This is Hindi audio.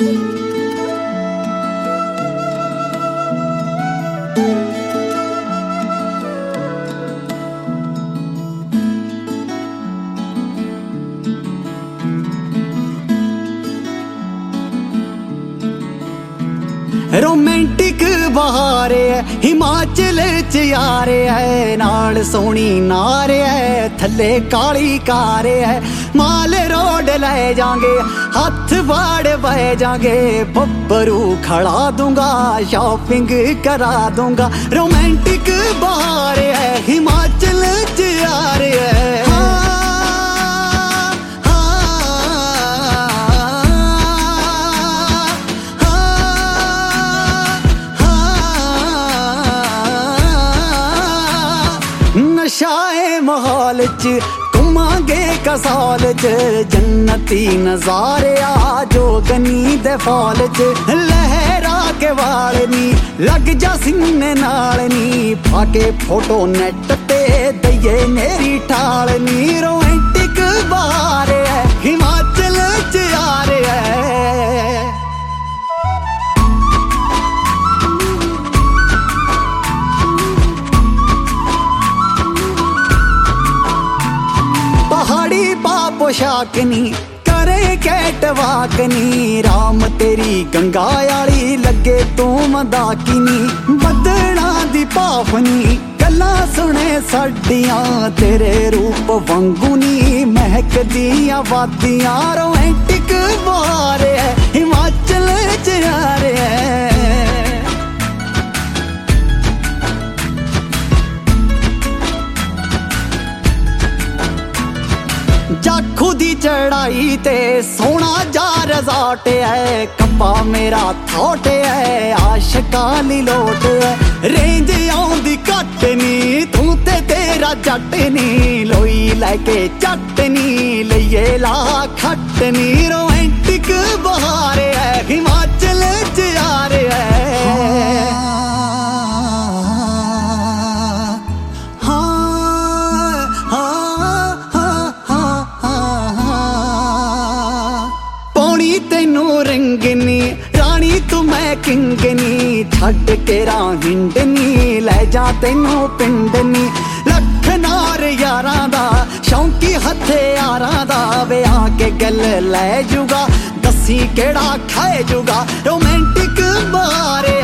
रोमांटिक बहार है हिमाचल च यार है, नाल सोनी नार है थले काली कार है। माल रोड ले जाएंगे हाथ बाड़ बह जाएंगे, बब्बरू खड़ा दूंगा शॉपिंग करा दूंगा। रोमांटिक बहार है हिमाचल च यार है। नशाए माहौल च घुमांगे कसाल च, जन्नती नजारे आ जो गनी दे फॉल च। लहरा के वाल नी लग जा सीने नाल नी, पाके फोटो नेट ते दइए मेरी ठाल नी। रोमांटिक बहार है हिमाचल च यार है। पहाड़ी पा पोशाक नी करे कैट वाक नी, राम तेरी गंगा याली लगे तू मदाकिनी। बदना दी पाफनी गल्ला सुने साडियां, तेरे रूप वांगू नी महक दियां वादियां। रोमांटिक बहार है हिमाचल च यार है। जाखू दी चढ़ाई ते सोना जा रिजॉर्ट है, कप्पा मेरा थॉट है आशिकां लोट है। रेंज आउंदी घट नी तू ते तेरा जट नी, लोई लैके चट नी लइए ला खट नी। रोमांटिक बहार है हिमाचल च यार है। तेनू रंगनी रानी तू मैं किंगनी, छड्ड के हिंडनी ले जा तेनू पिंडनी। लख नार यारां दा शौंकी हथे यारां दा, वे आके गल ले जूगा दसी केड़ा खाए जूगा। रोमांटिक बहार